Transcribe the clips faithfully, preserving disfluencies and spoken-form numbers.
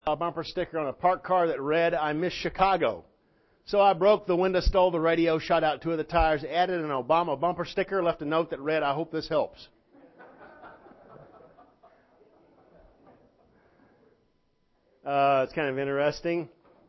a bumper sticker on a parked car that read, "I miss Chicago." So I broke the window, stole the radio, shot out two of the tires, added an Obama bumper sticker, left a note that read, "I hope this helps." Uh, it's kind of interesting.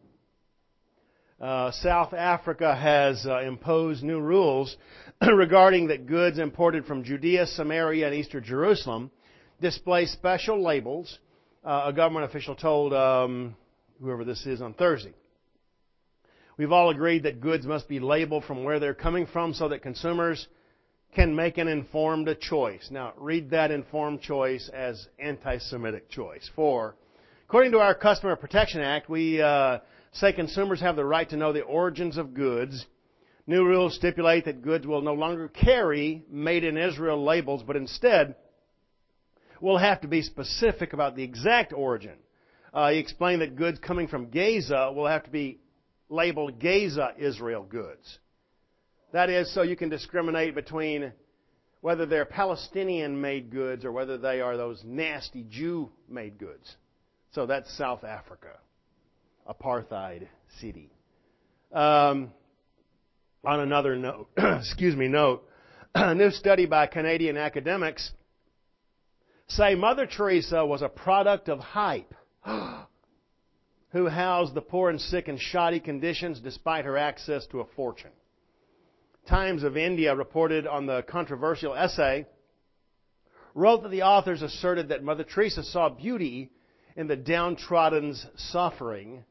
Uh, South Africa has uh, imposed new rules regarding that goods imported from Judea, Samaria, and Eastern Jerusalem display special labels, uh, a government official told um, whoever this is on Thursday. We've all agreed that goods must be labeled from where they're coming from so that consumers can make an informed choice. Now, read that informed choice as anti-Semitic choice. For, according to our Customer Protection Act, we uh, say consumers have the right to know the origins of goods. New rules stipulate that goods will no longer carry Made in Israel labels, but instead will have to be specific about the exact origin. Uh, he explained that goods coming from Gaza will have to be labeled Gaza Israel goods. That is, so you can discriminate between whether they're Palestinian-made goods or whether they are those nasty Jew-made goods. So that's South Africa. Apartheid city. Um, on another note, excuse me, note, a new study by Canadian academics say Mother Teresa was a product of hype, who housed the poor and sick in shoddy conditions despite her access to a fortune. Times of India reported on the controversial essay, wrote that the authors asserted that Mother Teresa saw beauty in the downtrodden's suffering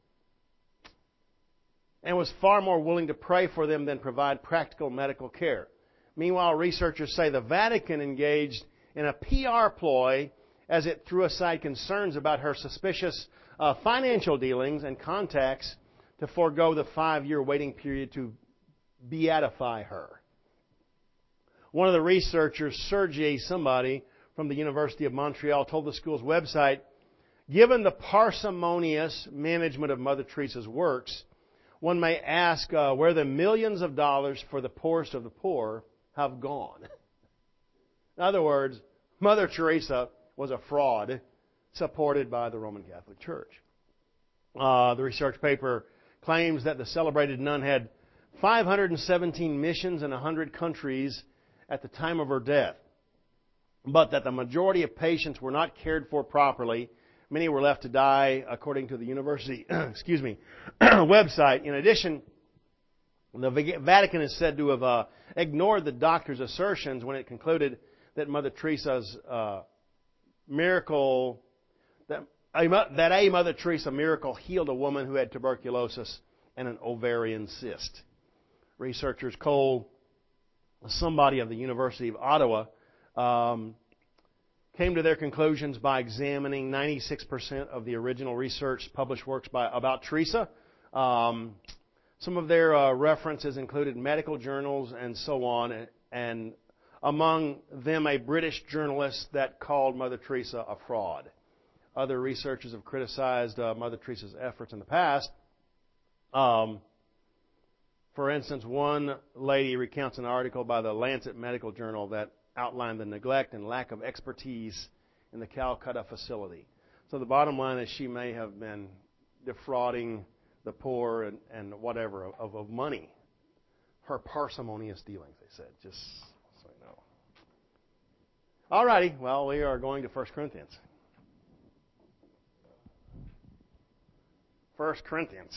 and was far more willing to pray for them than provide practical medical care. Meanwhile, researchers say the Vatican engaged in a P R ploy as it threw aside concerns about her suspicious uh, financial dealings and contacts to forego the five-year waiting period to beatify her. One of the researchers, Sergei somebody from the University of Montreal, told the school's website, "Given the parsimonious management of Mother Teresa's works, one may ask uh, where the millions of dollars for the poorest of the poor have gone." In other words, Mother Teresa was a fraud supported by the Roman Catholic Church. Uh, the research paper claims that the celebrated nun had five hundred seventeen missions in one hundred countries at the time of her death, but that the majority of patients were not cared for properly. Many were left to die, according to the university, excuse me, website. In addition, the Vatican is said to have uh, ignored the doctor's assertions when it concluded that Mother Teresa's uh, miracle, that a, that a Mother Teresa miracle healed a woman who had tuberculosis and an ovarian cyst. Researchers Cole, somebody of the University of Ottawa, um, came to their conclusions by examining ninety-six percent of the original research published works by about Teresa. Um, some of their uh, references included medical journals and so on, and, and among them a British journalist that called Mother Teresa a fraud. Other researchers have criticized uh, Mother Teresa's efforts in the past. Um, for instance, one lady recounts an article by the Lancet Medical Journal that outlined the neglect and lack of expertise in the Calcutta facility. So the bottom line is she may have been defrauding the poor and, and whatever of, of money. Her parsimonious dealings, they said, just so you know. All righty, well, we are going to First Corinthians. First Corinthians.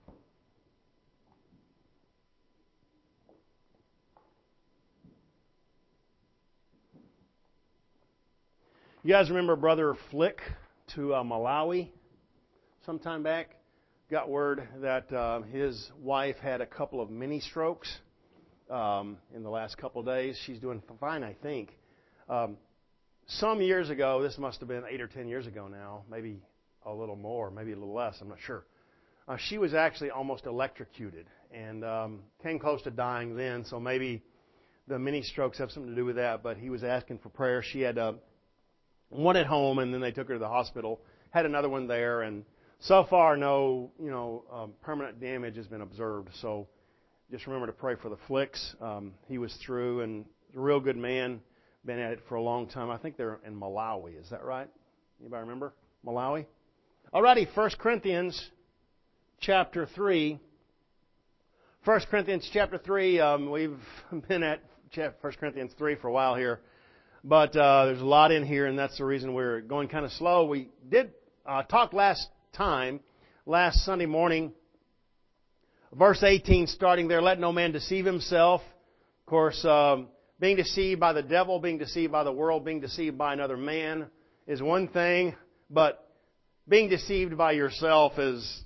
You guys remember Brother Flick to uh, Malawi sometime back? Got word that uh, his wife had a couple of mini strokes um, in the last couple of days. She's doing fine, I think. Um, some years ago, this must have been eight or ten years ago now, maybe a little more, maybe a little less, I'm not sure. Uh, she was actually almost electrocuted and um, came close to dying then, so maybe the mini strokes have something to do with that, but he was asking for prayer. She had uh, one at home, and then they took her to the hospital, had another one there, and so far no, you know, um, permanent damage has been observed. So just remember to pray for the Flicks. Um, he was through, and a real good man, been at it for a long time. I think they're in Malawi. Is that right? Anybody remember Malawi? Alrighty, First Corinthians chapter three. First Corinthians chapter three, um, we've been at First Corinthians three for a while here, but uh, there's a lot in here, and that's the reason we're going kind of slow. We did uh, talk last time, last Sunday morning, verse eighteen, starting there, let no man deceive himself. Of course, um, being deceived by the devil, being deceived by the world, being deceived by another man is one thing, but being deceived by yourself is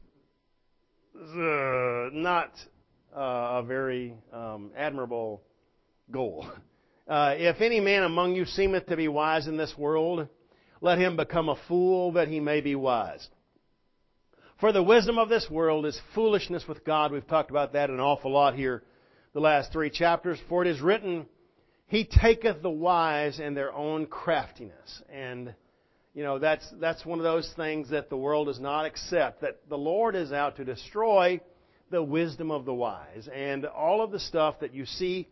uh, not uh, a very um, admirable goal. Uh, if any man among you seemeth to be wise in this world, let him become a fool that he may be wise. For the wisdom of this world is foolishness with God. We've talked about that an awful lot here the last three chapters. For it is written, He taketh the wise in their own craftiness. And, you know, that's that's one of those things that the world does not accept, that the Lord is out to destroy the wisdom of the wise. And all of the stuff that you see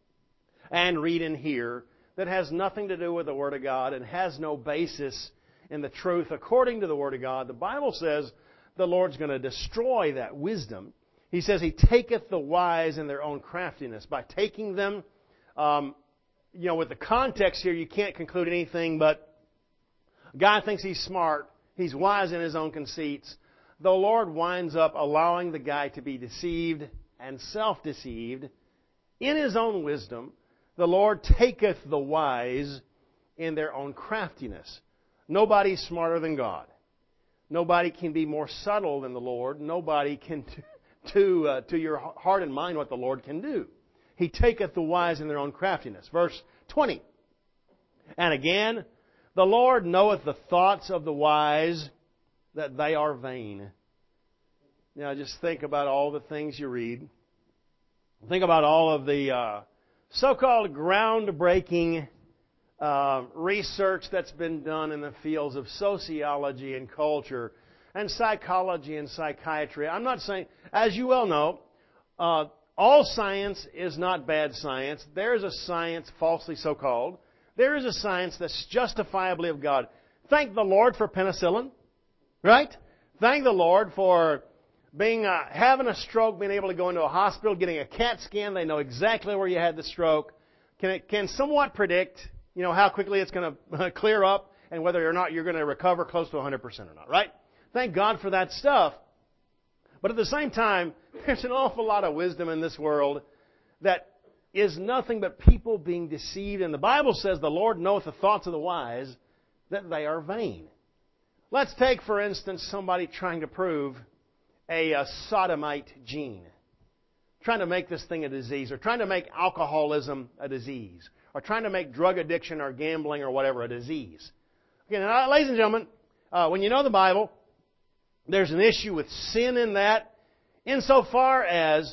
and read in here that has nothing to do with the Word of God and has no basis in the truth according to the Word of God, the Bible says the Lord's going to destroy that wisdom. He says He taketh the wise in their own craftiness. By taking them, um, you know, with the context here, you can't conclude anything but a guy thinks he's smart, he's wise in his own conceits. The Lord winds up allowing the guy to be deceived and self-deceived in his own wisdom. The Lord taketh the wise in their own craftiness. Nobody's smarter than God. Nobody can be more subtle than the Lord. Nobody can do uh, to your heart and mind what the Lord can do. He taketh the wise in their own craftiness. Verse twenty. And again, the Lord knoweth the thoughts of the wise, that they are vain. Now just think about all the things you read. Think about all of the uh, so-called groundbreaking uh, research that's been done in the fields of sociology and culture and psychology and psychiatry. I'm not saying, as you well know, uh, all science is not bad science. There is a science, falsely so-called. There is a science that's justifiably of God. Thank the Lord for penicillin, right? Thank the Lord for being uh, having a stroke, being able to go into a hospital, getting a CAT scan. They know exactly where you had the stroke. Can it can somewhat predict, you know, how quickly it's going to clear up and whether or not you're going to recover close to one hundred percent or not, right? Thank God for that stuff. But at the same time, there's an awful lot of wisdom in this world that is nothing but people being deceived. And the Bible says the Lord knoweth the thoughts of the wise, that they are vain. Let's take, for instance, somebody trying to prove a, a sodomite gene. Trying to make this thing a disease, or trying to make alcoholism a disease, or trying to make drug addiction or gambling or whatever a disease. Okay, now, ladies and gentlemen, uh, when you know the Bible, there's an issue with sin in that, insofar as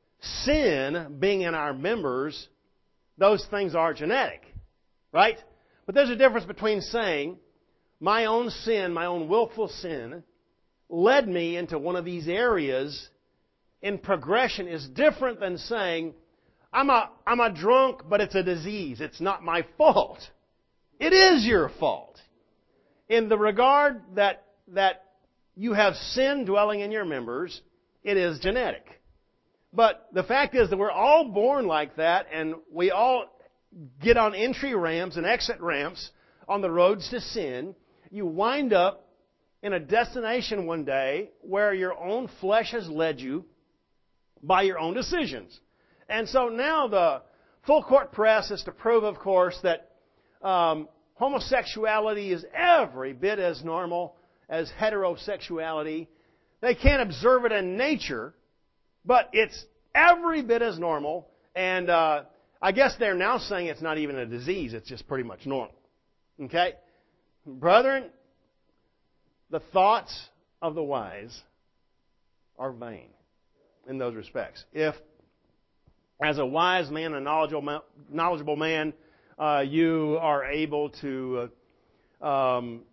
sin being in our members, those things are genetic, right? But there's a difference between saying, my own sin, my own willful sin, led me into one of these areas in progression is different than saying, I'm a, I'm a drunk, but it's a disease. It's not my fault. It is your fault. In the regard that, that you have sin dwelling in your members, it is genetic. But the fact is that we're all born like that, and we all get on entry ramps and exit ramps on the roads to sin. You wind up in a destination one day where your own flesh has led you by your own decisions. And so now the full court press is to prove, of course, that um, homosexuality is every bit as normal as heterosexuality. They can't observe it in nature, but it's every bit as normal. And uh, I guess they're now saying it's not even a disease. It's just pretty much normal. Okay? Brethren, the thoughts of the wise are vain in those respects. If, as a wise man, a knowledgeable, knowledgeable man, uh, you are able to uh, um,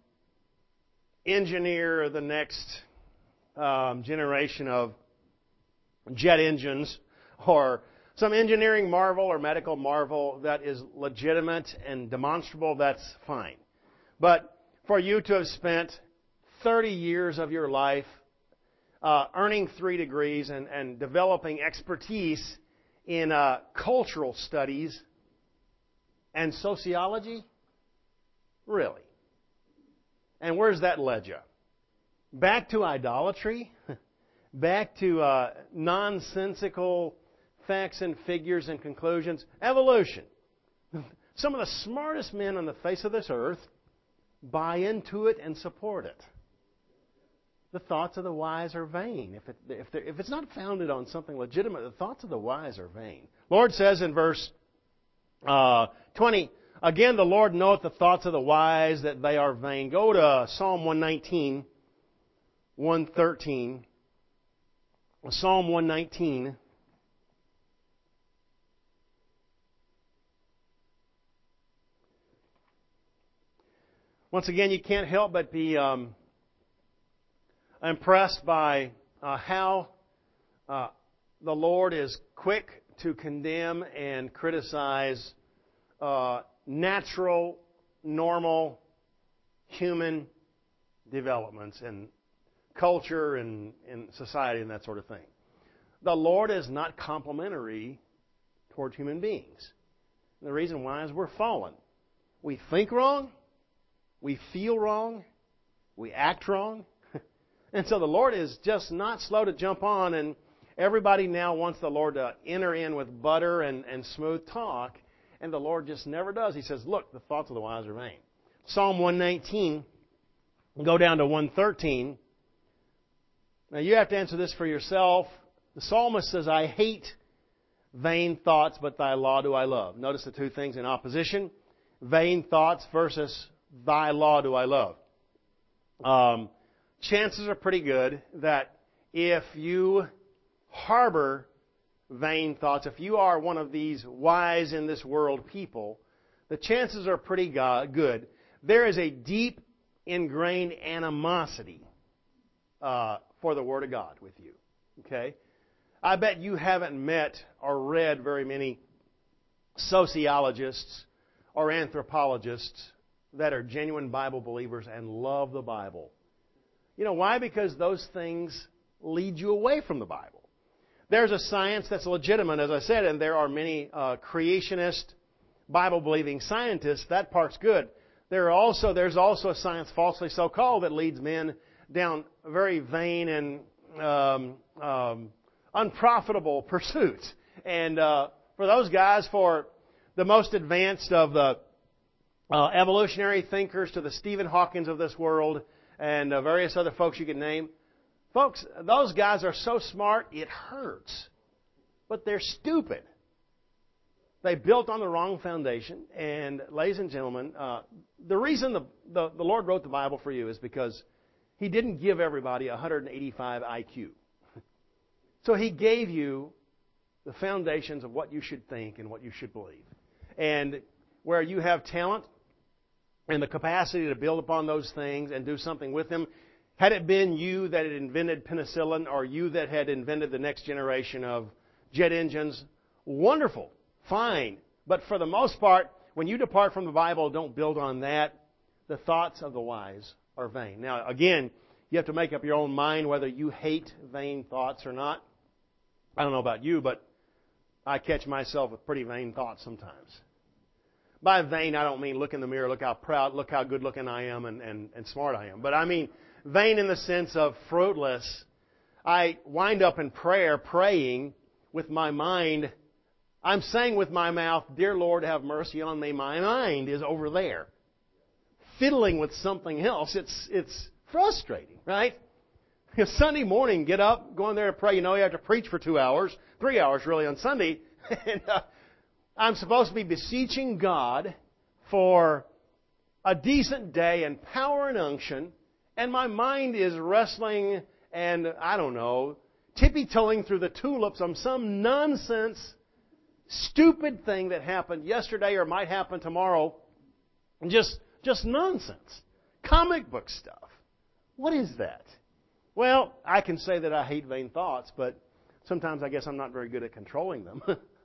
engineer the next um, generation of jet engines or some engineering marvel or medical marvel that is legitimate and demonstrable, that's fine. But for you to have spent thirty years of your life uh, earning three degrees and, and developing expertise in uh, cultural studies and sociology? Really? And where's that led you? Back to idolatry? Back to uh, nonsensical facts and figures and conclusions? Evolution. Some of the smartest men on the face of this earth buy into it and support it. The thoughts of the wise are vain. If, it, if, if it's not founded on something legitimate, the thoughts of the wise are vain. Lord says in verse uh, twenty, again, the Lord knoweth the thoughts of the wise, that they are vain. Go to Psalm one nineteen, one thirteen. Psalm one nineteen. Once again, you can't help but be um, impressed by uh, how uh, the Lord is quick to condemn and criticize uh, natural, normal, human developments in culture and in society and that sort of thing. The Lord is not complimentary toward human beings. And the reason why is we're fallen. We think wrong. We feel wrong. We act wrong. And so the Lord is just not slow to jump on, and everybody now wants the Lord to enter in with butter and, and smooth talk, and the Lord just never does. He says, look, the thoughts of the wise are vain. Psalm one nineteen, go down to one thirteen. Now you have to answer this for yourself. The psalmist says, I hate vain thoughts, but thy law do I love. Notice the two things in opposition. Vain thoughts versus thy law do I love. Um, chances are pretty good that if you harbor vain thoughts, if you are one of these wise in this world people, the chances are pretty good. There is a deep ingrained animosity uh, for the Word of God with you. Okay? I bet you haven't met or read very many sociologists or anthropologists that are genuine Bible believers and love the Bible. You know why? Because those things lead you away from the Bible. There's a science that's legitimate, as I said, and there are many uh, creationist, Bible-believing scientists. That part's good. There are also there's also a science, falsely so-called, that leads men down very vain and um, um, unprofitable pursuits. And uh, for those guys, for the most advanced of the uh, evolutionary thinkers to the Stephen Hawkins of this world and uh, various other folks you can name, folks, those guys are so smart it hurts. But they're stupid. They built on the wrong foundation. And ladies and gentlemen, uh, the reason the, the, the Lord wrote the Bible for you is because He didn't give everybody one hundred eighty-five I Q. So He gave you the foundations of what you should think and what you should believe. And where you have talent and the capacity to build upon those things and do something with them, had it been you that had invented penicillin or you that had invented the next generation of jet engines, wonderful, fine. But for the most part, when you depart from the Bible, don't build on that. The thoughts of the wise are vain. Now, again, you have to make up your own mind whether you hate vain thoughts or not. I don't know about you, but I catch myself with pretty vain thoughts sometimes. By vain, I don't mean look in the mirror, look how proud, look how good looking I am and, and, and smart I am. But I mean vain in the sense of fruitless. I wind up in prayer, praying with my mind. I'm saying with my mouth, Dear Lord, have mercy on me. My mind is over there, fiddling with something else. It's it's frustrating, right? Sunday morning, get up, go in there and pray. You know you have to preach for two hours, three hours really on Sunday. and uh, I'm supposed to be beseeching God for a decent day and power and unction, and my mind is wrestling and, I don't know, tippy-toeing through the tulips on some nonsense, stupid thing that happened yesterday or might happen tomorrow. Just, just nonsense. Comic book stuff. What is that? Well, I can say that I hate vain thoughts, but sometimes I guess I'm not very good at controlling them.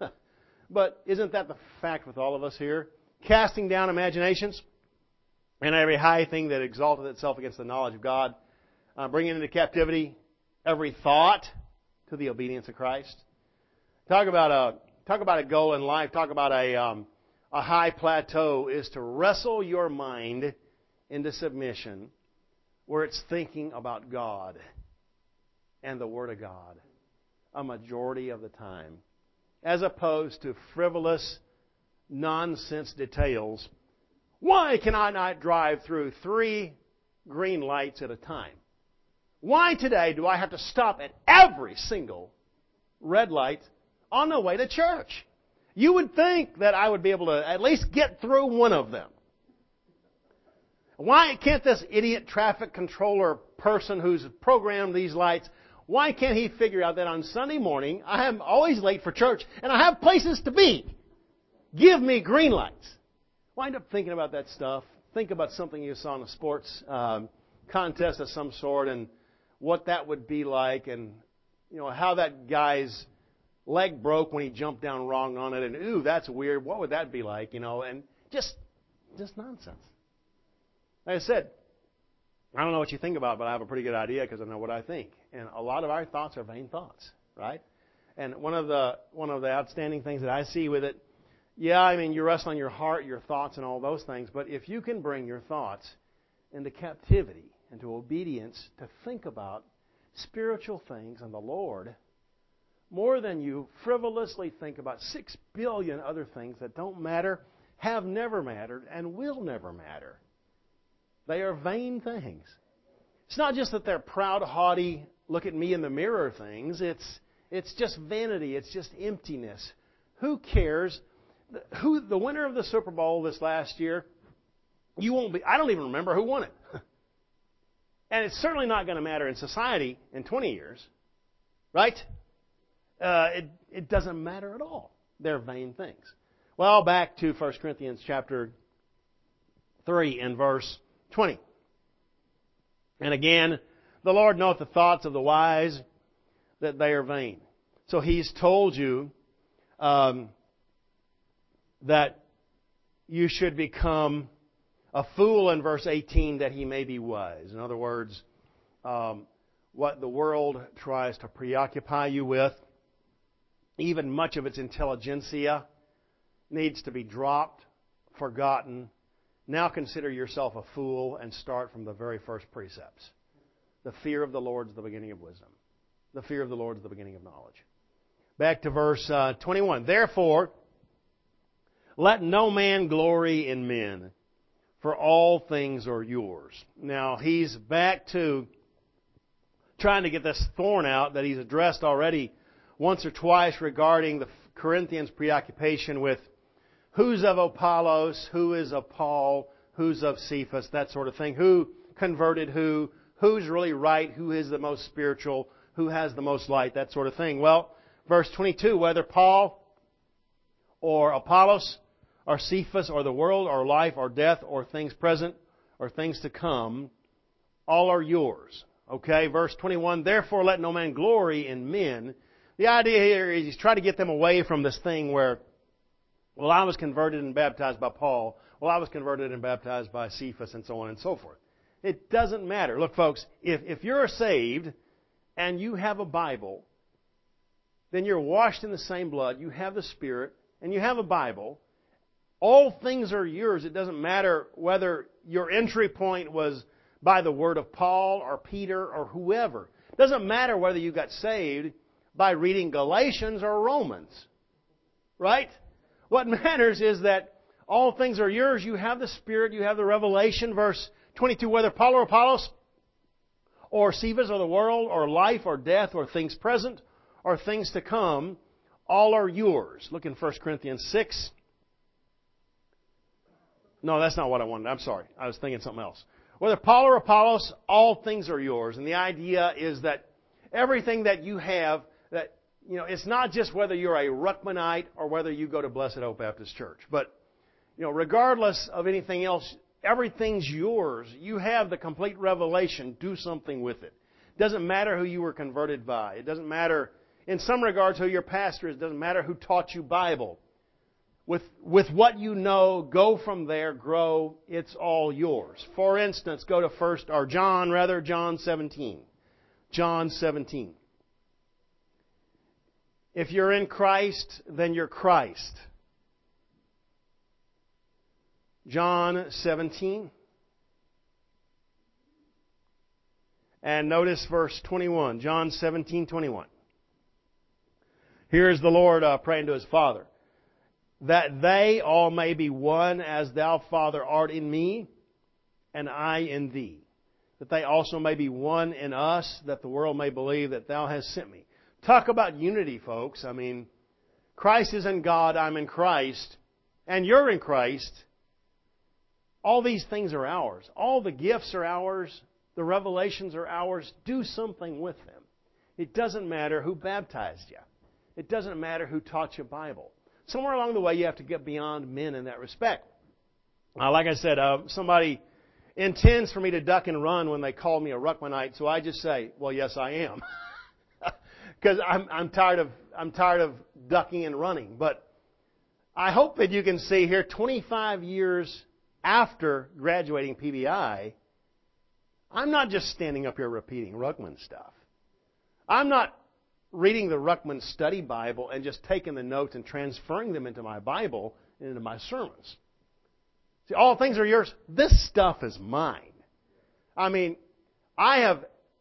But isn't that the fact with all of us here? Casting down imaginations and every high thing that exalteth itself against the knowledge of God, uh, bringing into captivity every thought to the obedience of Christ. Talk about a talk about a goal in life. Talk about a um, a high plateau is to wrestle your mind into submission, where it's thinking about God and the Word of God a majority of the time, as opposed to frivolous, nonsense details. Why can I not drive through three green lights at a time? Why today do I have to stop at every single red light on the way to church? You would think that I would be able to at least get through one of them. Why can't this idiot traffic controller person who's programmed these lights, why can't he figure out that on Sunday morning I am always late for church and I have places to be? Give me green lights. Wind up thinking about that stuff. Think about something you saw in a sports um, contest of some sort and what that would be like, and you know how that guy's leg broke when he jumped down wrong on it, and ooh, that's weird. What would that be like? You know, and just just nonsense. Like I said, I don't know what you think about it, but I have a pretty good idea because I know what I think. And a lot of our thoughts are vain thoughts, right? And one of the one of the outstanding things that I see with it, yeah, I mean, you're wrestling your heart, your thoughts, and all those things. But if you can bring your thoughts into captivity, into obedience, to think about spiritual things and the Lord, more than you frivolously think about six billion other things that don't matter, have never mattered, and will never matter. They are vain things. It's not just that they're proud, haughty, look at me in the mirror things. It's it's just vanity. It's just emptiness. Who cares? Who the winner of the Super Bowl this last year? You won't be. I don't even remember who won it. And it's certainly not going to matter in society in twenty years, right? Uh, it it doesn't matter at all. They're vain things. Well, back to First Corinthians chapter three and verse twenty. And again, the Lord knoweth the thoughts of the wise, that they are vain. So He's told you um, that you should become a fool in verse eighteen, that he may be wise. In other words, um, what the world tries to preoccupy you with, even much of its intelligentsia, needs to be dropped, forgotten. Now consider yourself a fool and start from the very first precepts. The fear of the Lord is the beginning of wisdom. The fear of the Lord is the beginning of knowledge. Back to verse uh, twenty-one. Therefore, let no man glory in men, for all things are yours. Now, he's back to trying to get this thorn out that he's addressed already once or twice regarding the Corinthians' preoccupation with who's of Apollos, who is of Paul, who's of Cephas, that sort of thing. Who converted who, who's really right, who is the most spiritual, who has the most light, that sort of thing. Well, verse twenty-two, whether Paul or Apollos or Cephas or the world or life or death or things present or things to come, all are yours. Okay, verse twenty-one, therefore let no man glory in men. The idea here is he's trying to get them away from this thing where, well, I was converted and baptized by Paul. Well, I was converted and baptized by Cephas, and so on and so forth. It doesn't matter. Look, folks, if, if you're saved and you have a Bible, then you're washed in the same blood, you have the Spirit, and you have a Bible. All things are yours. It doesn't matter whether your entry point was by the word of Paul or Peter or whoever. It doesn't matter whether you got saved by reading Galatians or Romans. Right? What matters is that all things are yours. You have the Spirit. You have the revelation. Verse twenty-two, whether Paul or Apollos or Cephas or the world or life or death or things present or things to come, all are yours. Look in First Corinthians six. No, that's not what I wanted. I'm sorry. I was thinking something else. Whether Paul or Apollos, all things are yours. And the idea is that everything that you have, that, you know, it's not just whether you're a Ruckmanite or whether you go to Blessed Hope Baptist Church. But, you know, regardless of anything else, everything's yours. You have the complete revelation. Do something with it. It doesn't matter who you were converted by. It doesn't matter, in some regards, who your pastor is. It doesn't matter who taught you Bible. with, with what you know, go from there, grow, it's all yours. For instance, go to first, or John rather, John seventeen. John seventeen. If you're in Christ, then you're Christ. John seventeen. And notice verse twenty-one. John seventeen, twenty-one. Here is the Lord uh, praying to His Father. That they all may be one as Thou, Father, art in me, and I in Thee. That they also may be one in us, that the world may believe that Thou hast sent me. Talk about unity, folks. I mean, Christ is in God, I'm in Christ, and you're in Christ. All these things are ours. All the gifts are ours. The revelations are ours. Do something with them. It doesn't matter who baptized you. It doesn't matter who taught you Bible. Somewhere along the way, you have to get beyond men in that respect. Uh, like I said, uh, somebody intends for me to duck and run when they call me a Ruckmanite, so I just say, well, yes, I am. Because I'm, I'm tired of I'm tired of ducking and running. But I hope that you can see here, twenty-five years after graduating P B I, I'm not just standing up here repeating Ruckman stuff. I'm not reading the Ruckman Study Bible and just taking the notes and transferring them into my Bible and into my sermons. See, all things are yours. This stuff is mine. I mean, I have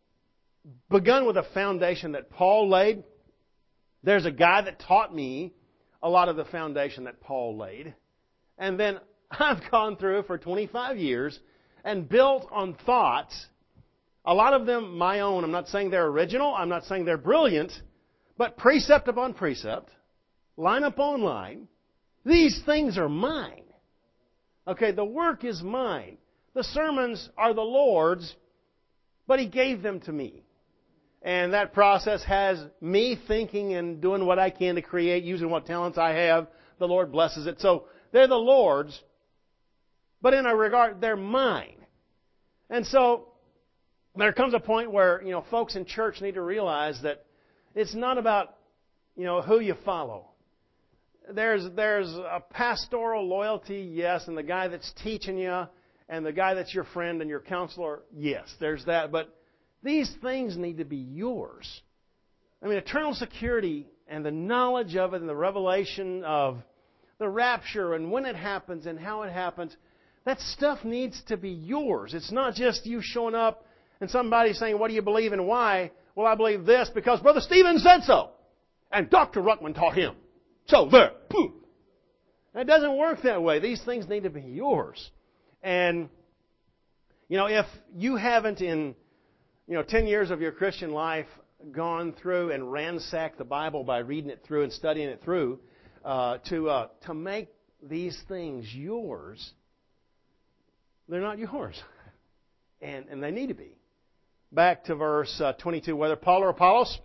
begun with a foundation that Paul laid. There's a guy that taught me a lot of the foundation that Paul laid. And then I've gone through for twenty-five years and built on thoughts, a lot of them my own. I'm not saying they're original. I'm not saying they're brilliant. But precept upon precept, line upon line, these things are mine. Okay, the work is mine. The sermons are the Lord's, but He gave them to me. And that process has me thinking and doing what I can to create, using what talents I have. The Lord blesses it. So they're the Lord's, but in a regard, they're mine. And so there comes a point where, you know, folks in church need to realize that it's not about, you know, who you follow. There's there's a pastoral loyalty, yes, and the guy that's teaching you, and the guy that's your friend and your counselor, yes, there's that. But these things need to be yours. I mean, eternal security and the knowledge of it and the revelation of the rapture and when it happens and how it happens, that stuff needs to be yours. It's not just you showing up and somebody saying, what do you believe and why? Well, I believe this because Brother Stephen said so. And Doctor Ruckman taught him. So, there. Boom. It doesn't work that way. These things need to be yours. And, you know, if you haven't in, you know, ten years of your Christian life gone through and ransacked the Bible by reading it through and studying it through, uh, to uh, to make these things yours, they're not yours. And, and they need to be. Back to verse uh, twenty-two. Whether Paul or Apollos,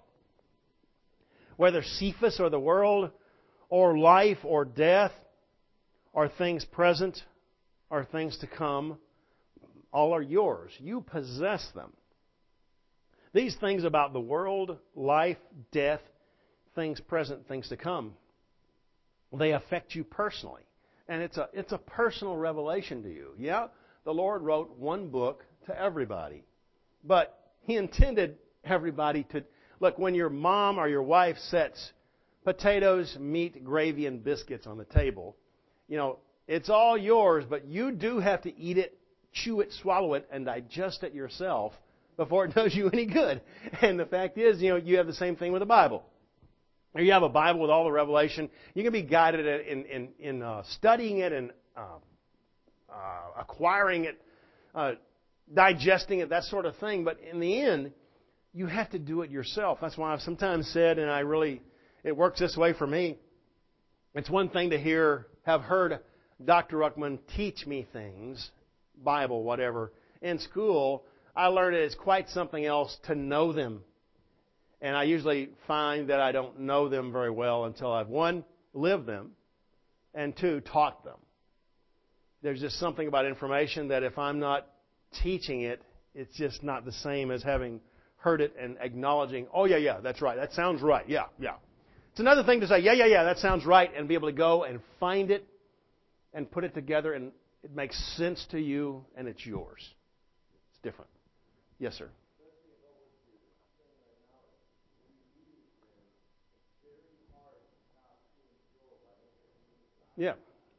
whether Cephas or the world, or life or death, or things present, or things to come, all are yours. You possess them. These things about the world, life, death, things present, things to come, they affect you personally. And it's a, it's a personal revelation to you. Yeah, the Lord wrote one book to everybody. But He intended everybody to... Look, when your mom or your wife sets potatoes, meat, gravy, and biscuits on the table, you know, it's all yours, but you do have to eat it, chew it, swallow it, and digest it yourself before it does you any good. And the fact is, you know, you have the same thing with the Bible. Or you have a Bible with all the revelation. You can be guided in, in, in uh, studying it and uh, uh, acquiring it, uh, digesting it, that sort of thing. But in the end, you have to do it yourself. That's why I've sometimes said, and I really, it works this way for me. It's one thing to hear, have heard Doctor Ruckman teach me things, Bible, whatever, in school. I learned it is quite something else to know them. And I usually find that I don't know them very well until I've, one, lived them, and two, taught them. There's just something about information that if I'm not teaching it, it's just not the same as having heard it and acknowledging, oh, yeah, yeah, that's right. That sounds right. Yeah, yeah. It's another thing to say, yeah, yeah, yeah, that sounds right, and be able to go and find it and put it together, and it makes sense to you, and it's yours. It's different. Yes, sir. Yeah.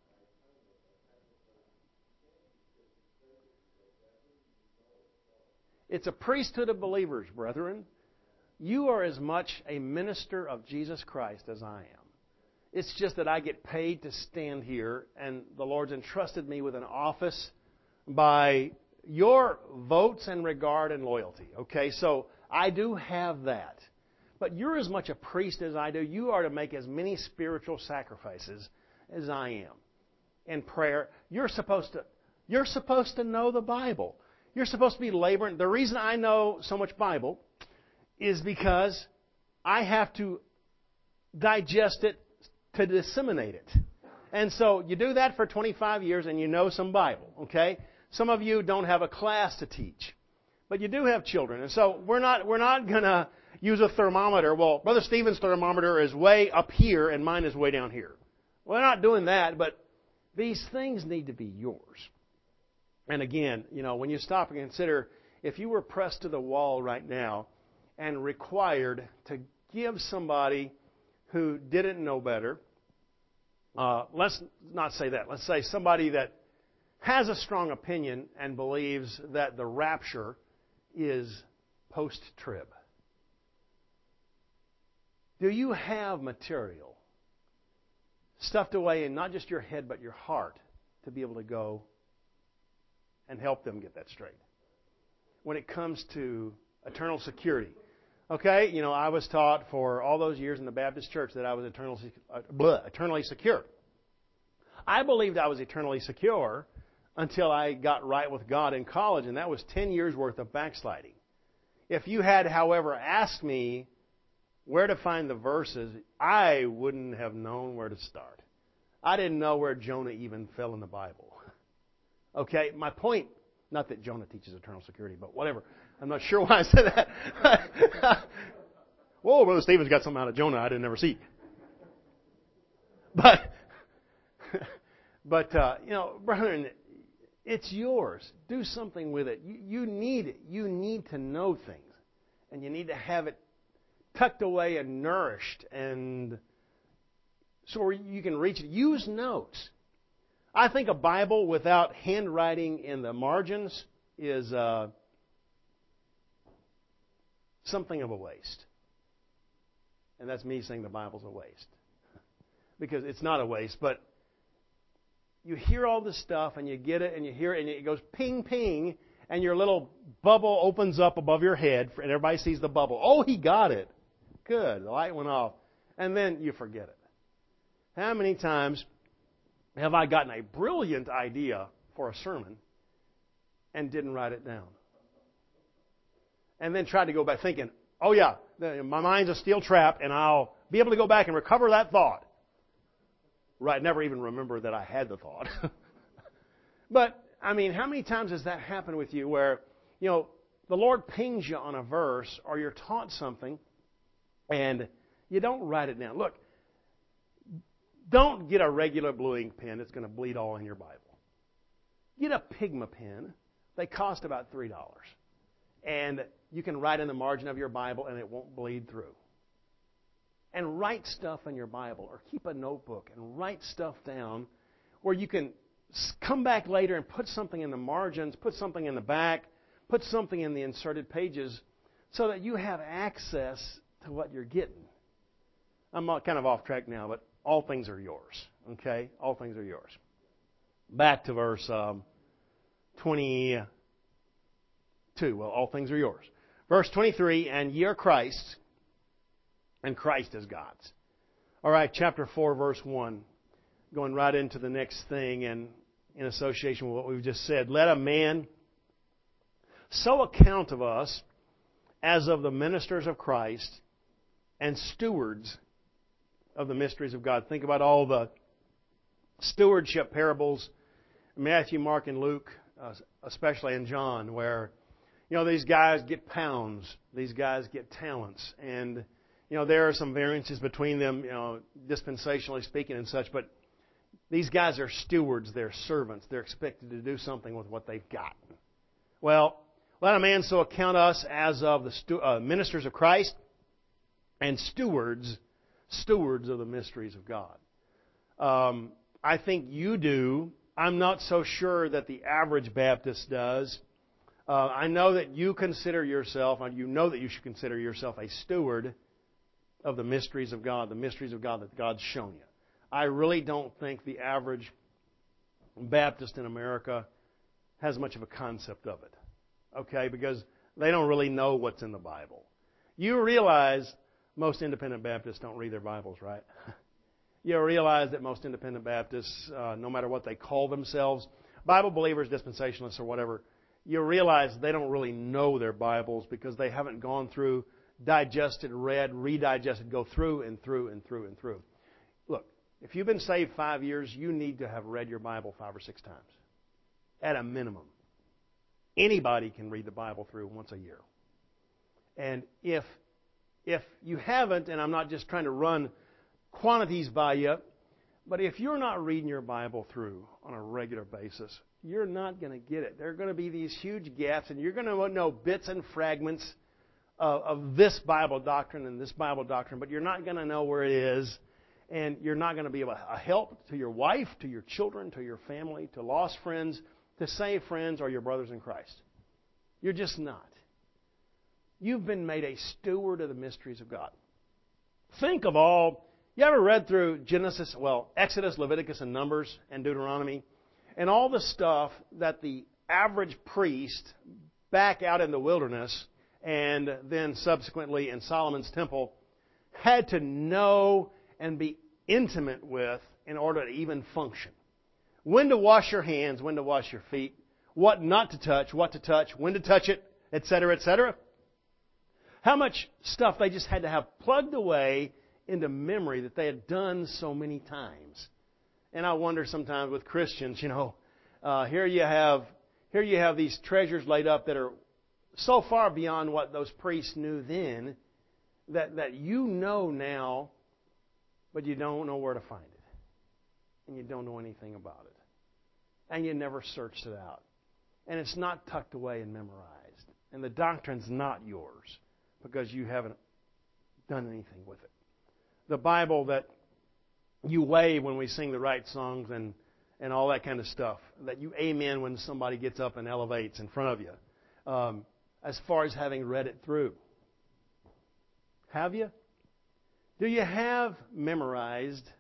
It's a priesthood of believers, brethren. You are as much a minister of Jesus Christ as I am. It's just that I get paid to stand here, and the Lord's entrusted me with an office by your votes and regard and loyalty. Okay, so I do have that. But you're as much a priest as I do. You are to make as many spiritual sacrifices as I am. In prayer, you're supposed to you're supposed to know the Bible. You're supposed to be laboring. The reason I know so much Bible is because I have to digest it to disseminate it. And so you do that for twenty-five years and you know some Bible, okay? Some of you don't have a class to teach, but you do have children. And so we're not we're not going to use a thermometer. Well, Brother Stephen's thermometer is way up here and mine is way down here. We're not doing that, but these things need to be yours. And again, you know, when you stop and consider, if you were pressed to the wall right now and required to give somebody who didn't know better, uh, let's not say that. Let's say somebody that has a strong opinion and believes that the rapture is post-trib. Do you have material stuffed away in not just your head but your heart to be able to go and help them get that straight when it comes to eternal security? Okay, you know, I was taught for all those years in the Baptist church that I was eternally, uh, bleh, eternally secure. I believed I was eternally secure until I got right with God in college, and that was ten years worth of backsliding. If you had, however, asked me where to find the verses, I wouldn't have known where to start. I didn't know where Jonah even fell in the Bible. Okay, my point, not that Jonah teaches eternal security, but whatever. I'm not sure why I said that. Whoa, Brother Stephen's got something out of Jonah I didn't ever see. But, but uh, you know, brethren, it's yours. Do something with it. You, you need it. You need to know things. And you need to have it tucked away and nourished, and so you can reach it. Use notes. I think a Bible without handwriting in the margins is uh, something of a waste. And that's me saying the Bible's a waste. Because it's not a waste, but you hear all this stuff and you get it and you hear it and it goes ping, ping, and your little bubble opens up above your head and everybody sees the bubble. Oh, he got it. Good. The light went off. And then you forget it. How many times have I gotten a brilliant idea for a sermon and didn't write it down? And then tried to go back thinking, oh yeah, my mind's a steel trap and I'll be able to go back and recover that thought. Right, never even remember that I had the thought. But, I mean, how many times has that happened with you where, you know, the Lord pings you on a verse or you're taught something and you don't write it down? Look, don't get a regular blue ink pen. It's going to bleed all in your Bible. Get a Pigma pen. They cost about three dollars. And you can write in the margin of your Bible and it won't bleed through. And write stuff in your Bible or keep a notebook and write stuff down where you can come back later and put something in the margins, put something in the back, put something in the inserted pages so that you have access to what you're getting. I'm kind of off track now, but all things are yours. Okay? All things are yours. Back to verse um, twenty-two. Well, all things are yours. Verse twenty-three, and ye are Christ's, and Christ is God's. All right, chapter four, verse one. Going right into the next thing and in association with what we've just said. Let a man so account of us as of the ministers of Christ and stewards of the mysteries of God. Think about all the stewardship parables, Matthew, Mark, and Luke, uh, especially in John, where, you know, these guys get pounds, these guys get talents, and, you know, there are some variances between them, you know, dispensationally speaking and such, but these guys are stewards, they're servants, they're expected to do something with what they've got. Well, let a man so account us as of the stu- uh, ministers of Christ and stewards, stewards of the mysteries of God. Um, I think you do. I'm not so sure that the average Baptist does. Uh, I know that you consider yourself, and you know that you should consider yourself a steward of the mysteries of God, the mysteries of God that God's shown you. I really don't think the average Baptist in America has much of a concept of it. Okay? Because they don't really know what's in the Bible. You realize most independent Baptists don't read their Bibles, right? You realize that most independent Baptists, uh, no matter what they call themselves, Bible believers, dispensationalists, or whatever, you realize they don't really know their Bibles because they haven't gone through, digested, read, redigested, go through and through and through and through. Look, if you've been saved five years, you need to have read your Bible five or six times, at a minimum. Anybody can read the Bible through once a year. And if if you haven't, and I'm not just trying to run quantities by you, but if you're not reading your Bible through on a regular basis, you're not going to get it. There are going to be these huge gaps, and you're going to know bits and fragments of, of this Bible doctrine and this Bible doctrine, but you're not going to know where it is, and you're not going to be able to help to your wife, to your children, to your family, to lost friends, to saved friends, or your brothers in Christ. You're just not. You've been made a steward of the mysteries of God. Think of all... You ever read through Genesis, well, Exodus, Leviticus, and Numbers, and Deuteronomy, and all the stuff that the average priest back out in the wilderness, and then subsequently in Solomon's temple, had to know and be intimate with in order to even function? When to wash your hands, when to wash your feet, what not to touch, what to touch, when to touch it, et cetera, et cetera. How much stuff they just had to have plugged away into memory that they had done so many times. And I wonder sometimes with Christians, you know, uh, here you have here you have these treasures laid up that are so far beyond what those priests knew then, that, that you know now, but you don't know where to find it. And you don't know anything about it. And you never searched it out. And it's not tucked away and memorized. And the doctrine's not yours because you haven't done anything with it. The Bible that you wave when we sing the right songs and, and all that kind of stuff, that you amen when somebody gets up and elevates in front of you, um, as far as having read it through. Have you? Do you have memorized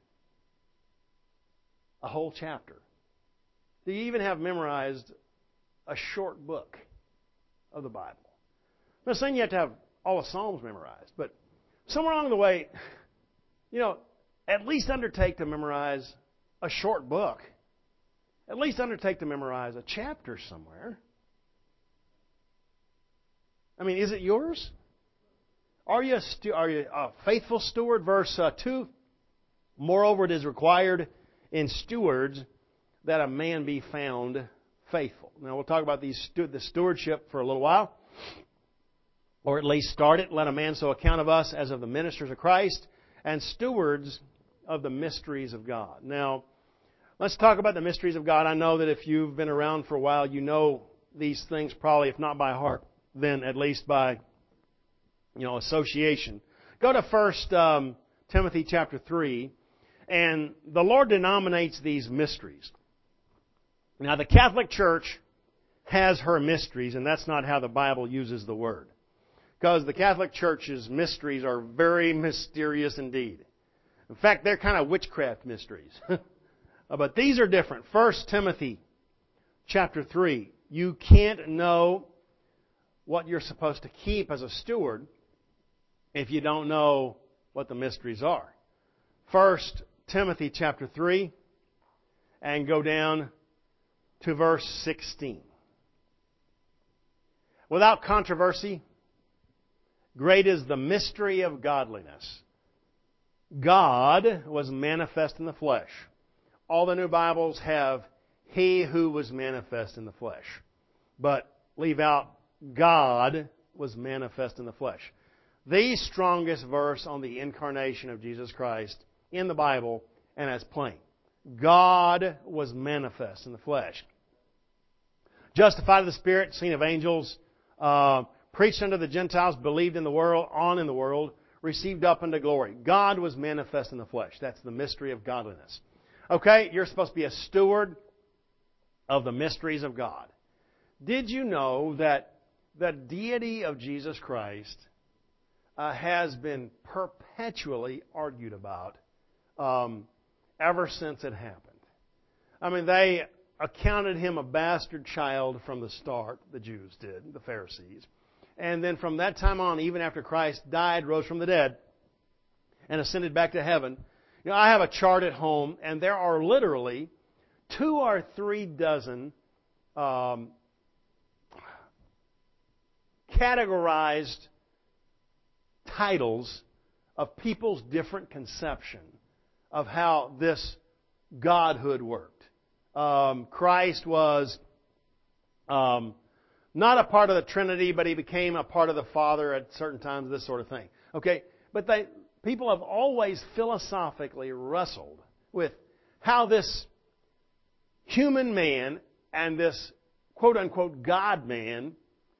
a whole chapter? Do you even have memorized a short book of the Bible? I'm not saying you have to have all the Psalms memorized, but somewhere along the way, you know, at least undertake to memorize a short book. At least undertake to memorize a chapter somewhere. I mean, is it yours? Are you a, stu- are you a faithful steward? Verse uh, two, moreover, it is required in stewards that a man be found faithful. Now, we'll talk about these stu- the stewardship for a little while, or at least start it. Let a man so account of us as of the ministers of Christ, and stewards of the mysteries of God. Now, let's talk about the mysteries of God. I know that if you've been around for a while, you know these things probably, if not by heart, then at least by, you know, association. Go to First um, Timothy chapter three, and the Lord denominates these mysteries. Now, the Catholic Church has her mysteries, and that's not how the Bible uses the word. Because the Catholic Church's mysteries are very mysterious indeed. In fact, they're kind of witchcraft mysteries. But these are different. First Timothy chapter three. You can't know what you're supposed to keep as a steward if you don't know what the mysteries are. First Timothy chapter three, and go down to verse sixteen. Without controversy, great is the mystery of godliness. God was manifest in the flesh. All the new Bibles have He who was manifest in the flesh. But leave out God was manifest in the flesh. the strongest verse on the incarnation of Jesus Christ in the Bible, and as plain. God was manifest in the flesh. Justified of the Spirit, seen of angels, uh, preached unto the Gentiles, believed in the world, on in the world, received up unto glory. God was manifest in the flesh. That's the mystery of godliness. Okay, you're supposed to be a steward of the mysteries of God. Did you know that the deity of Jesus Christ uh, has been perpetually argued about um, ever since it happened? I mean, they accounted him a bastard child from the start, the Jews did, the Pharisees. And then from that time on, even after Christ died, rose from the dead, and ascended back to heaven, you know, I have a chart at home, and there are literally two or three dozen um, categorized titles of people's different conception of how this Godhood worked. Um, Christ was um, not a part of the Trinity, but He became a part of the Father at certain times, this sort of thing. Okay? But they, people have always philosophically wrestled with how this human man and this quote-unquote God-man,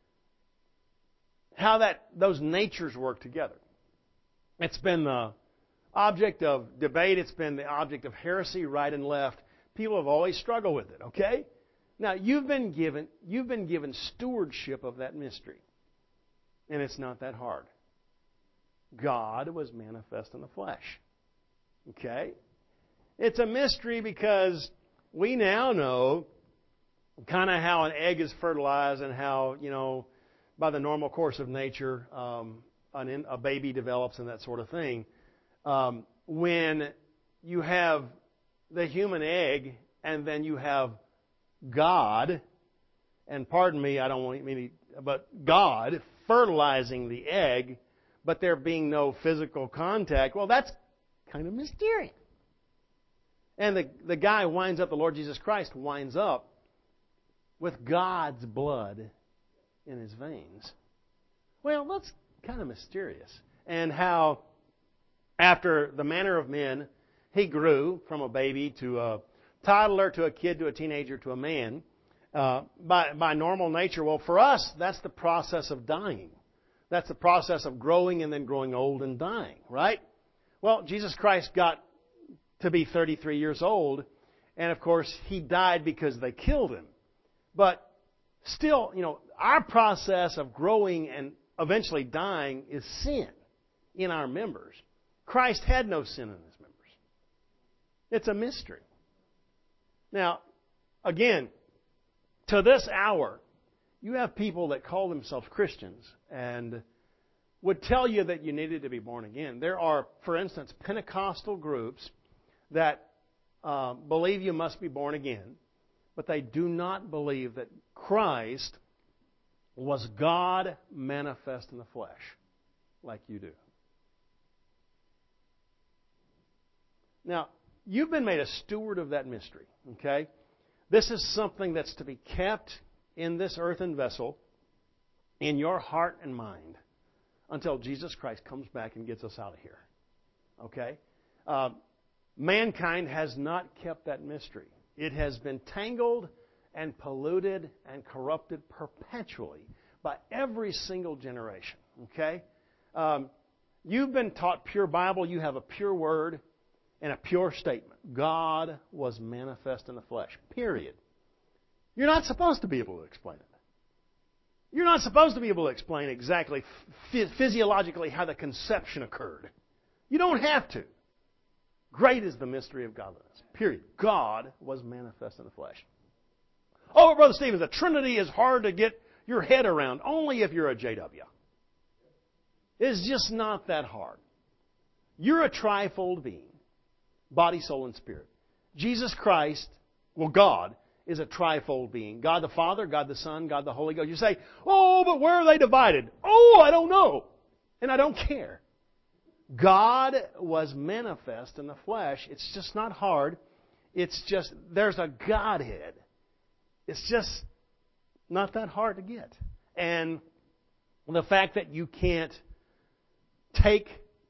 how that those natures work together. It's been the object of debate. It's been the object of heresy, right and left. People have always struggled with it, okay? Now, you've been given, you've been given stewardship of that mystery. And it's not that hard. God was manifest in the flesh. Okay? It's a mystery because we now know kind of how an egg is fertilized and how, you know, by the normal course of nature, um, an in, a baby develops and that sort of thing. Um, when you have the human egg and then you have God, and pardon me, I don't want me to, but God fertilizing the egg, but there being no physical contact, well, that's kind of mysterious. And the, the guy winds up, the Lord Jesus Christ winds up with God's blood in His veins. Well, that's kind of mysterious. And how, after the manner of men, He grew from a baby to a toddler to a kid to a teenager to a man uh, by, by normal nature. Well, for us, that's the process of dying. That's the process of growing and then growing old and dying, right? Well, Jesus Christ got to be thirty-three years old, and of course, He died because they killed Him. But still, you know, our process of growing and eventually dying is sin in our members. Christ had no sin in His members. It's a mystery. Now, again, to this hour, you have people that call themselves Christians and would tell you that you needed to be born again. There are, for instance, Pentecostal groups that uh, believe you must be born again, but they do not believe that Christ was God manifest in the flesh like you do. Now, you've been made a steward of that mystery, okay? This is something that's to be kept in this earthen vessel in your heart and mind until Jesus Christ comes back and gets us out of here, okay? Uh, mankind has not kept that mystery. It has been tangled and polluted and corrupted perpetually by every single generation, okay? Um, you've been taught pure Bible. You have a pure word and a pure statement. God was manifest in the flesh, period. You're not supposed to be able to explain it. You're not supposed to be able to explain exactly ph- physiologically how the conception occurred. You don't have to. Great is the mystery of godliness, period. God was manifest in the flesh. Oh, Brother Stephen, the Trinity is hard to get your head around, only if you're a J W. It's just not that hard. You're a trifold being. Body, soul, and spirit. Jesus Christ, well, God, is a trifold being. God the Father, God the Son, God the Holy Ghost. You say, oh, but where are they divided? Oh, I don't know. And I don't care. God was manifest in the flesh. It's just not hard. It's just, there's a Godhead. It's just not that hard to get. And the fact that you can't take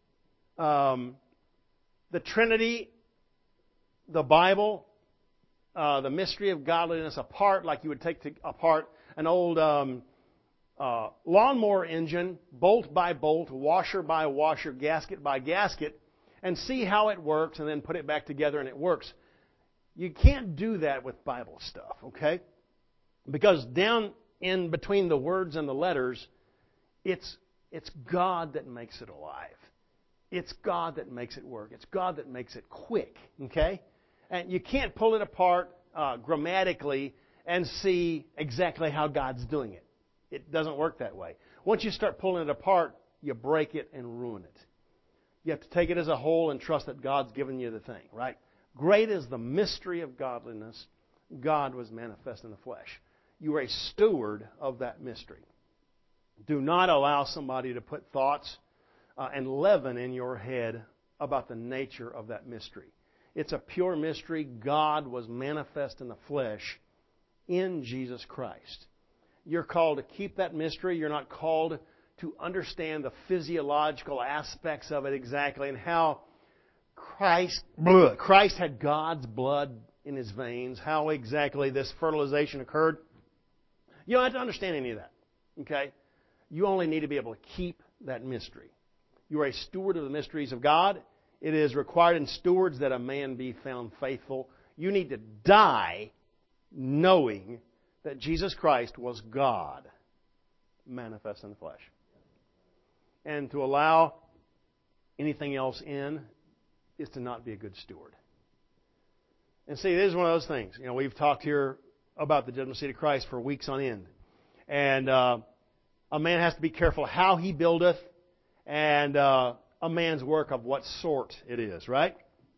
um, the Trinity, the Bible, uh, the mystery of godliness apart, like you would take to, apart an old um, uh, lawnmower engine, bolt by bolt, washer by washer, gasket by gasket, and see how it works, and then put it back together and it works. You can't do that with Bible stuff, okay? Because down in between the words and the letters, it's it's God that makes it alive. It's God that makes it work. It's God that makes it quick, okay? And you can't pull it apart uh, grammatically and see exactly how God's doing it. It doesn't work that way. Once you start pulling it apart, you break it and ruin it. You have to take it as a whole and trust that God's given you the thing, right? Great is the mystery of godliness. God was manifest in the flesh. You are a steward of that mystery. Do not allow somebody to put thoughts uh, and leaven in your head about the nature of that mystery. It's a pure mystery. God was manifest in the flesh in Jesus Christ. You're called to keep that mystery. You're not called to understand the physiological aspects of it exactly and how Christ, Christ had God's blood in His veins, how exactly this fertilization occurred. You don't have to understand any of that. Okay? You only need to be able to keep that mystery. You are a steward of the mysteries of God. It is required in stewards that a man be found faithful. You need to die knowing that Jesus Christ was God manifest in the flesh. And to allow anything else in is to not be a good steward. And see, this is one of those things. You know, we've talked here about the judgment seat of Christ for weeks on end. And uh, a man has to be careful how he buildeth and uh, a man's work of what sort it is, right?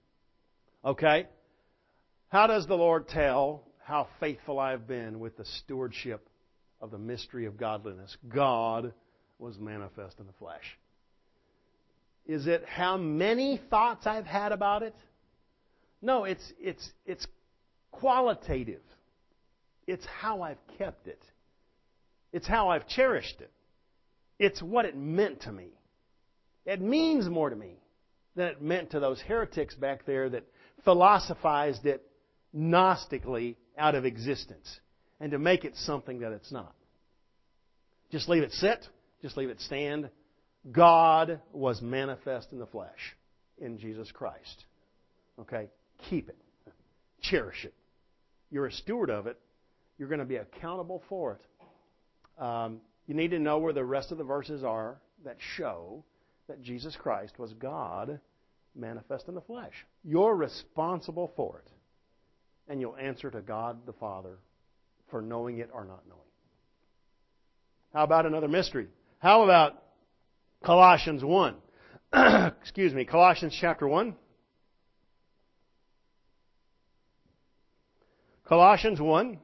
Okay? How does the Lord tell how faithful I have been with the stewardship of the mystery of godliness? God was manifest in the flesh. Is it how many thoughts I've had about it? No, it's it's it's qualitative. It's how I've kept it. It's how I've cherished it. It's what it meant to me. It means more to me than it meant to those heretics back there that philosophized it Gnostically out of existence and to make it something that it's not. Just leave it sit. Just leave it stand. God was manifest in the flesh in Jesus Christ. Okay? Keep it. Cherish it. You're a steward of it. You're going to be accountable for it. Um, you need to know where the rest of the verses are that show that Jesus Christ was God manifest in the flesh. You're responsible for it. And you'll answer to God the Father for knowing it or not knowing. How about another mystery? How about Colossians one? Excuse me, Colossians chapter one. Colossians one.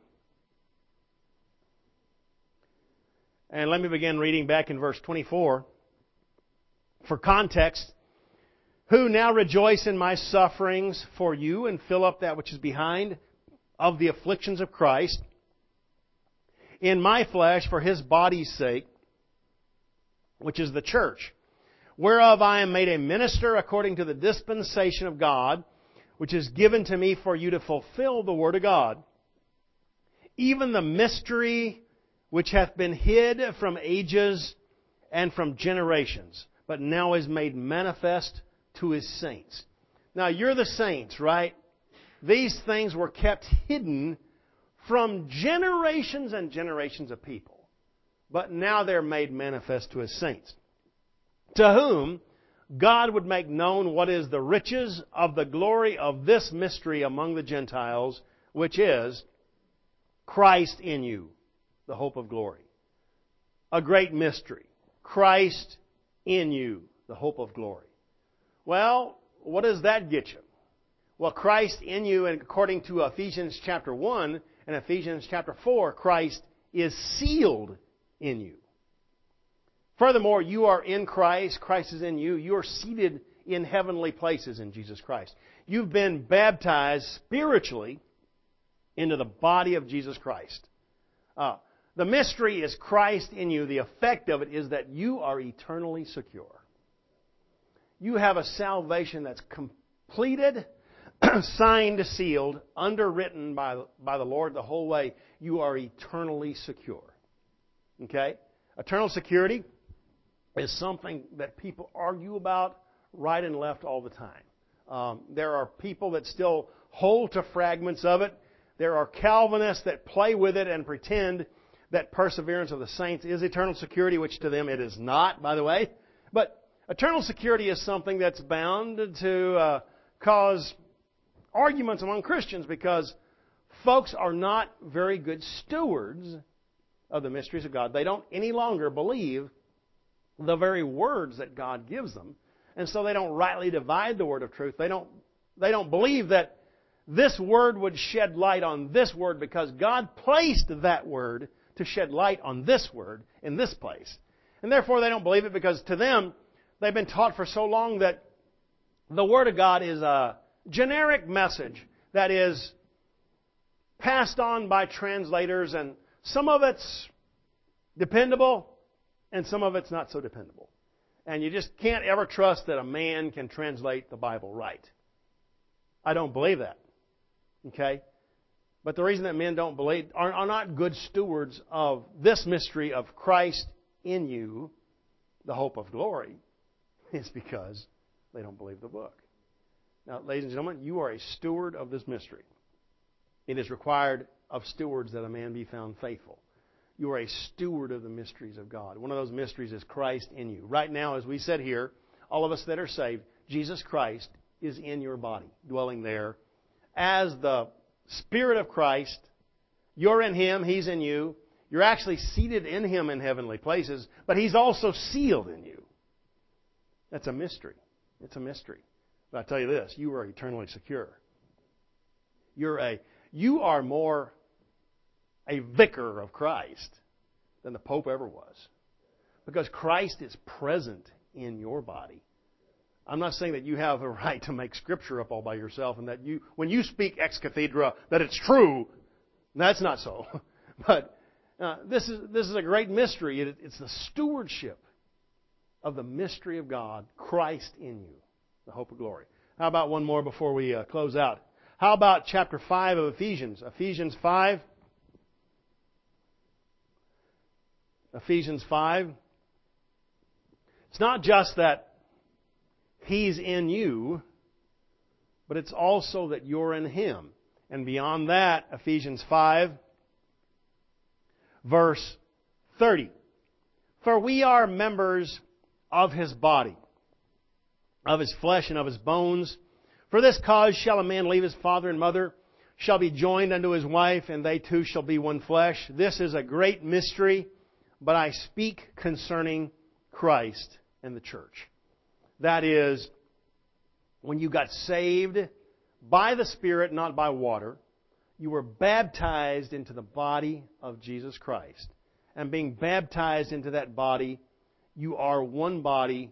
And let me begin reading back in verse twenty-four. For context, who now rejoice in my sufferings for you and fill up that which is behind of the afflictions of Christ in my flesh for His body's sake, which is the church, whereof I am made a minister according to the dispensation of God, which is given to me for you to fulfill the word of God, even the mystery which hath been hid from ages and from generations, but now is made manifest to His saints. Now, you're the saints, right? These things were kept hidden from generations and generations of people. But now they're made manifest to His saints, to whom God would make known what is the riches of the glory of this mystery among the Gentiles, which is Christ in you, the hope of glory. A great mystery. Christ in you, the hope of glory. Well, what does that get you? Well, Christ in you, and according to Ephesians chapter one and Ephesians chapter four, Christ is sealed in you. Furthermore, you are in Christ. Christ is in you. You are seated in heavenly places in Jesus Christ. You've been baptized spiritually into the body of Jesus Christ. Uh, the mystery is Christ in you. The effect of it is that you are eternally secure. You have a salvation that's completed, signed, sealed, underwritten by, by the Lord the whole way. You are eternally secure. Okay? Eternal security is something that people argue about right and left all the time. Um, there are people that still hold to fragments of it. There are Calvinists that play with it and pretend that perseverance of the saints is eternal security, which to them it is not, by the way. But eternal security is something that's bound to uh, cause arguments among Christians because folks are not very good stewards of the mysteries of God. They don't any longer believe the very words that God gives them. And so they don't rightly divide the word of truth. They don't, they don't believe that this word would shed light on this word because God placed that word to shed light on this word in this place. And therefore they don't believe it because to them, they've been taught for so long that the Word of God is a generic message that is passed on by translators, and some of it's dependable and some of it's not so dependable. And you just can't ever trust that a man can translate the Bible right. I don't believe that. Okay? But the reason that men don't believe, are, are not good stewards of this mystery of Christ in you, the hope of glory, is because they don't believe the book. Now, ladies and gentlemen, you are a steward of this mystery. It is required of stewards that a man be found faithful. You are a steward of the mysteries of God. One of those mysteries is Christ in you. Right now, as we said here, all of us that are saved, Jesus Christ is in your body, dwelling there as the Spirit of Christ. You're in Him, He's in you. You're actually seated in Him in heavenly places, but He's also sealed in you. That's a mystery. It's a mystery. But I tell you this, you are eternally secure. You're a, you are more a vicar of Christ than the Pope ever was. Because Christ is present in your body. I'm not saying that you have a right to make Scripture up all by yourself and that you, when you speak ex cathedra, that it's true. That's not so. But uh, this is this is a great mystery. It, it's the stewardship of the mystery of God, Christ in you, the hope of glory. How about one more before we uh, close out? How about chapter five of Ephesians? Ephesians five. Ephesians five. It's not just that He's in you, but it's also that you're in Him. And beyond that, Ephesians five, verse thirty. For we are members of His body, of His flesh and of His bones. For this cause shall a man leave his father and mother, shall be joined unto his wife, and they two shall be one flesh. This is a great mystery, but I speak concerning Christ and the church. That is, when you got saved by the Spirit, not by water, you were baptized into the body of Jesus Christ. And being baptized into that body, you are one body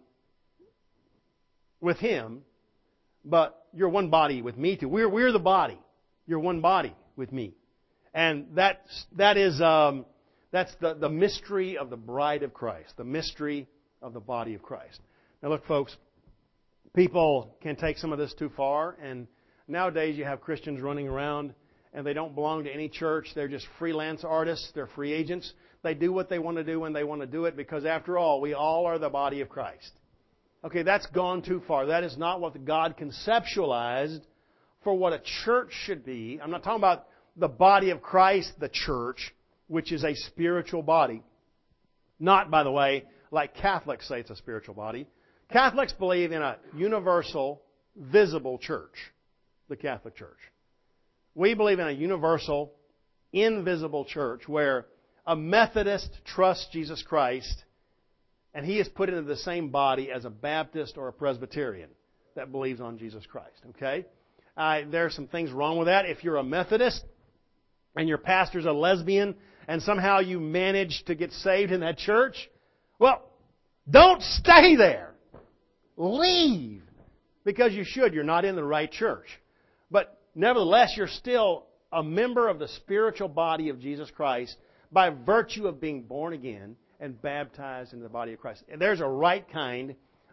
with Him, but you're one body with me too. We're, we're the body. You're one body with me. And that, that is, um, that's the, the mystery of the bride of Christ, the mystery of the body of Christ. Now look, folks, people can take some of this too far, and nowadays you have Christians running around and they don't belong to any church. They're just freelance artists. They're free agents. They do what they want to do when they want to do it because, after all, we all are the body of Christ. Okay, that's gone too far. That is not what God conceptualized for what a church should be. I'm not talking about the body of Christ, the church, which is a spiritual body. Not, by the way, like Catholics say it's a spiritual body. Catholics believe in a universal, visible church, the Catholic Church. We believe in a universal, invisible church where a Methodist trusts Jesus Christ and he is put into the same body as a Baptist or a Presbyterian that believes on Jesus Christ. Okay? Uh, there are some things wrong with that. If you're a Methodist and your pastor's a lesbian and somehow you manage to get saved in that church, well, don't stay there. Leave. Because you should. You're not in the right church. But nevertheless, you're still a member of the spiritual body of Jesus Christ by virtue of being born again and baptized into the body of Christ. And there's a right kind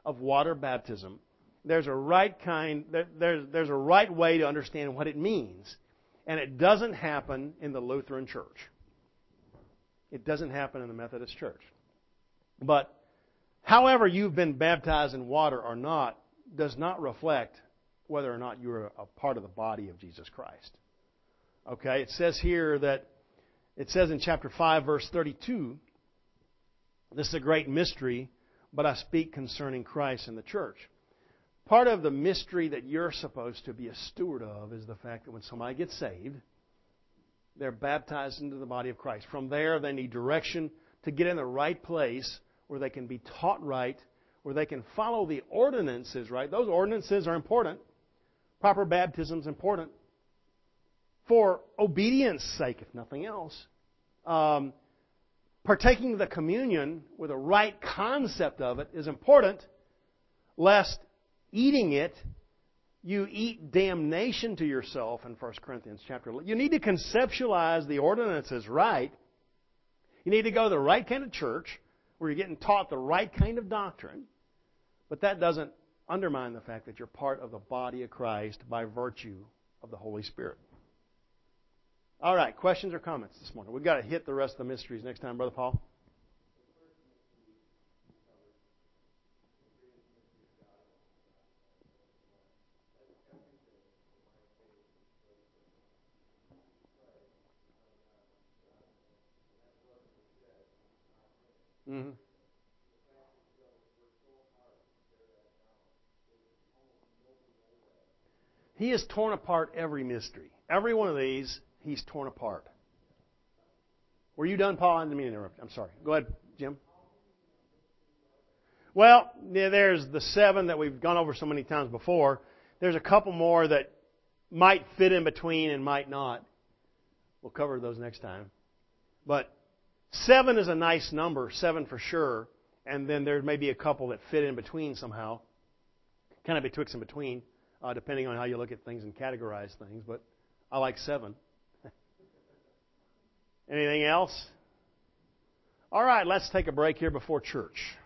of water baptism, there's a right kind, there, there's, there's a right way to understand what it means. And it doesn't happen in the Lutheran Church. It doesn't happen in the Methodist Church. But however you've been baptized in water or not does not reflect whether or not you're a part of the body of Jesus Christ. Okay, it says here that, it says in chapter five, verse thirty-two, this is a great mystery, but I speak concerning Christ and the church. Part of the mystery that you're supposed to be a steward of is the fact that when somebody gets saved, they're baptized into the body of Christ. From there, they need direction to get in the right place where they can be taught right, where they can follow the ordinances right. Those ordinances are important. Proper baptism is important. For obedience sake, if nothing else. Um, partaking of the communion with a right concept of it is important, lest eating it, you eat damnation to yourself in First Corinthians chapter eleven. You need to conceptualize the ordinances right. You need to go to the right kind of church where you're getting taught the right kind of doctrine. But that doesn't undermine the fact that you're part of the body of Christ by virtue of the Holy Spirit. All right, questions or comments this morning? We've got to hit the rest of the mysteries next time, Brother Paul. Mm-hmm. He has torn apart every mystery. Every one of these, He's torn apart. Were you done, Paul? I didn't mean to interrupt. I'm sorry. Go ahead, Jim. Well, yeah, there's the seven that we've gone over so many times before. There's a couple more that might fit in between and might not. We'll cover those next time. But seven is a nice number, seven for sure. And then there may be a couple that fit in between somehow. Kind of betwixt and between, uh, depending on how you look at things and categorize things. But I like seven. Anything else? All right, let's take a break here before church.